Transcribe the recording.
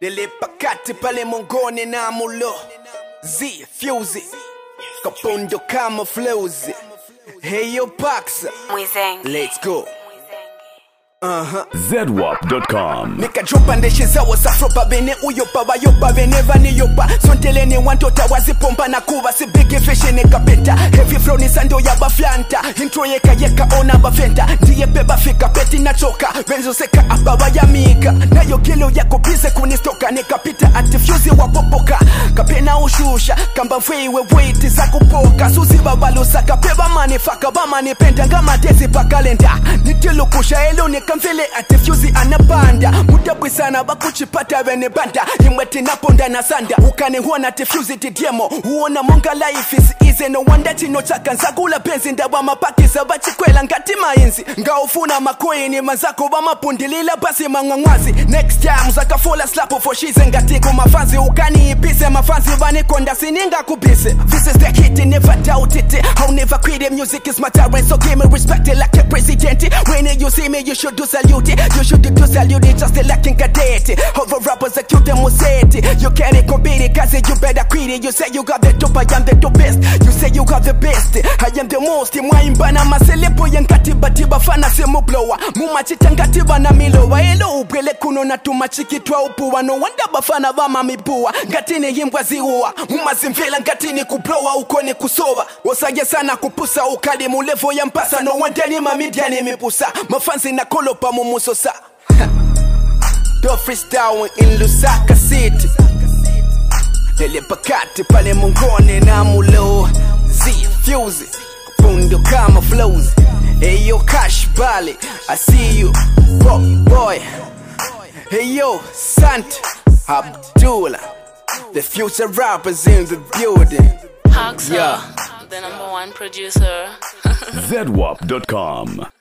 Dele pakati pale mongoni na mulo Z Fuse Kapondo kama flows. Hey yo Pax Mwizengi. Let's go. ZWAP.com. Nikadropa ndeshe zawo safropa bene uyopa bayopa bene vani yopa sontelene wantota wazipompa na kuba si big fish nekapeta heavy flow ni sando ya baflanta intro yeka ona bafenta ndiye beba fika peti na choka benzo seka ababa ya mika nayo kilo yako bize kunistoka nikapita atifuzi wapopoka kapena ushusha kamba mfeiwe wait za kupoka suzi babalusa kapeba manifaka bamani penta ngama tezi pa kalenda nitilukusha elo kamfele atifuzi anapanda mutabwi sana bakuchipata bene banda imweti naponda na sanda ukane huona atifuzi tidiemo huona monga life is easy no wonder chino chaka nzakula penzi ndawa mapaki sabachikwela ngati mainzi ngaufuna makoini mazako bamapundilila basi mangwangwazi next time zakafola slapo for shize ngatiku mafanzi ukani ipise mafanzi vanikonda sininga kubise this is the hit never doubt it I'll never quit it music is my talent so give me respect it like a president when you see me you should do salute it. You should do salute it just like in cadet. Other rappers are cute and museti. You can't compete it cause you better quit it. You say you got the top, I am the best. You say you got the best, I am the most. Mwaimbana maselepo yankatiba tiba fana semu blower. Mumachita ngatiba na milowa. Elo upele kuno na tumachikitwa upuwa. No wonder bafana vama mipua. Ngatini himbwa ziua. Mumazimvela ngatini kublowa ukone kusowa. Wasage sana kupusa ukali mulevo ya mpasa. No wonder ni mamidiani mipusa. Mafansi na kolo pa mumusosa. Do freestyle in Lusaka City. Dele pakati pale mongoni na mulo Z Fuse Kapondo kama flows. Hey yo Cash Bali, I see you Pop Boy. Hey yo Sant Abdullah, the future rappers in the building. Haxa, the #1 producer. ZWAP.com.